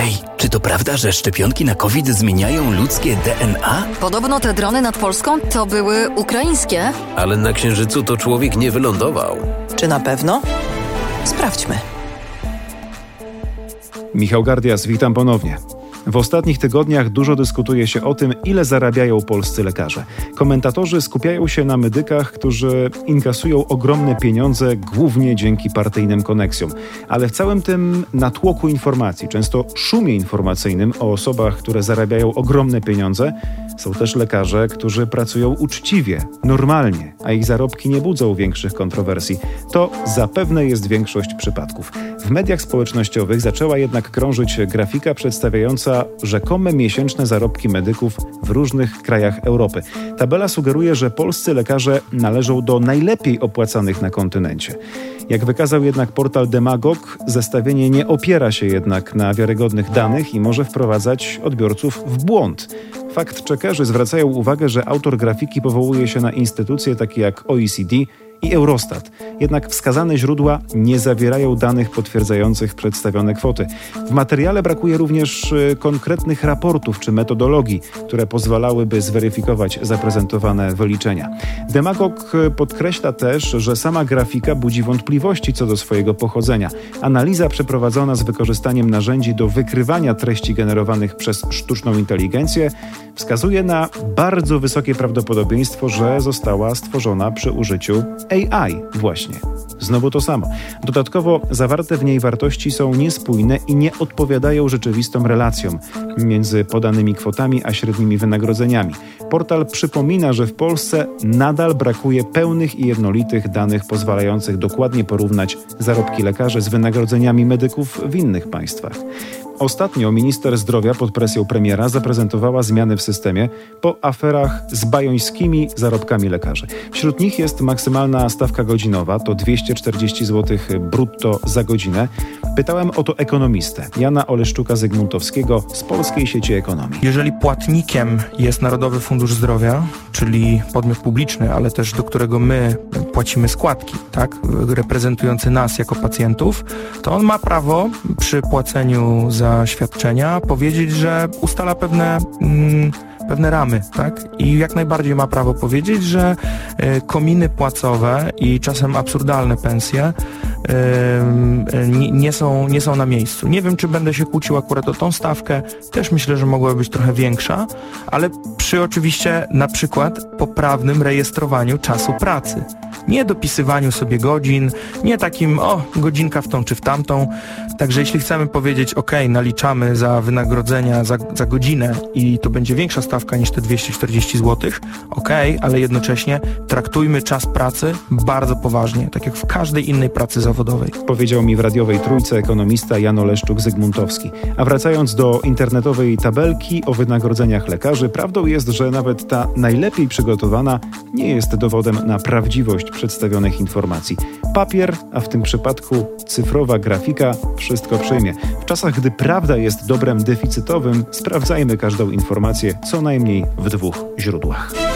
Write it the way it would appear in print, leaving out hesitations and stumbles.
Ej, czy to prawda, że szczepionki na COVID zmieniają ludzkie DNA? Podobno te drony nad Polską to były ukraińskie. Ale na Księżycu to człowiek nie wylądował. Czy na pewno? Sprawdźmy. Michał Gardias, witam ponownie. W ostatnich tygodniach dużo dyskutuje się o tym, ile zarabiają polscy lekarze. Komentatorzy skupiają się na medykach, którzy inkasują ogromne pieniądze głównie dzięki partyjnym koneksjom. Ale w całym tym natłoku informacji, często szumie informacyjnym o osobach, które zarabiają ogromne pieniądze, są też lekarze, którzy pracują uczciwie, normalnie, a ich zarobki nie budzą większych kontrowersji. To zapewne jest większość przypadków. W mediach społecznościowych zaczęła jednak krążyć grafika przedstawiająca rzekome miesięczne zarobki medyków w różnych krajach Europy. Tabela sugeruje, że polscy lekarze należą do najlepiej opłacanych na kontynencie. Jak wykazał jednak portal Demagog, zestawienie nie opiera się jednak na wiarygodnych danych i może wprowadzać odbiorców w błąd. Fact-checkerzy zwracają uwagę, że autor grafiki powołuje się na instytucje takie jak OECD i Eurostat. Jednak wskazane źródła nie zawierają danych potwierdzających przedstawione kwoty. W materiale brakuje również konkretnych raportów czy metodologii, które pozwalałyby zweryfikować zaprezentowane wyliczenia. Demagog podkreśla też, że sama grafika budzi wątpliwości co do swojego pochodzenia. Analiza przeprowadzona z wykorzystaniem narzędzi do wykrywania treści generowanych przez sztuczną inteligencję wskazuje na bardzo wysokie prawdopodobieństwo, że została stworzona przy użyciu AI właśnie. Znowu to samo. Dodatkowo zawarte w niej wartości są niespójne i nie odpowiadają rzeczywistym relacjom między podanymi kwotami a średnimi wynagrodzeniami. Portal przypomina, że w Polsce nadal brakuje pełnych i jednolitych danych pozwalających dokładnie porównać zarobki lekarzy z wynagrodzeniami medyków w innych państwach. Ostatnio minister zdrowia pod presją premiera zaprezentowała zmiany w systemie po aferach z bajońskimi zarobkami lekarzy. Wśród nich jest maksymalna stawka godzinowa, to 240 zł brutto za godzinę. Pytałem o to ekonomistę Jana Oleszczuka-Zygmuntowskiego z Polskiej Sieci Ekonomii. Jeżeli płatnikiem jest Narodowy Fundusz Zdrowia, czyli podmiot publiczny, ale też do którego my płacimy składki, tak, reprezentujący nas jako pacjentów, to on ma prawo przy płaceniu za świadczenia powiedzieć, że ustala pewne ramy, tak? I jak najbardziej ma prawo powiedzieć, że kominy płacowe i czasem absurdalne pensje nie są na miejscu. Nie wiem, czy będę się kłócił akurat o tą stawkę, też myślę, że mogłaby być trochę większa, ale przy oczywiście na przykład poprawnym rejestrowaniu czasu pracy. Nie dopisywaniu sobie godzin, nie takim, godzinka w tą czy w tamtą. Także jeśli chcemy powiedzieć, naliczamy za wynagrodzenia za godzinę i to będzie większa stawka niż te 240 zł, ale jednocześnie traktujmy czas pracy bardzo poważnie, tak jak w każdej innej pracy zawodowej. Powiedział mi w radiowej Trójce ekonomista Jan Oleszczuk-Zygmuntowski. A wracając do internetowej tabelki o wynagrodzeniach lekarzy, prawdą jest, że nawet ta najlepiej przygotowana nie jest dowodem na prawdziwość przedstawionych informacji. Papier, a w tym przypadku cyfrowa grafika, wszystko przyjmie. W czasach, gdy prawda jest dobrem deficytowym, sprawdzajmy każdą informację co najmniej w 2 źródłach.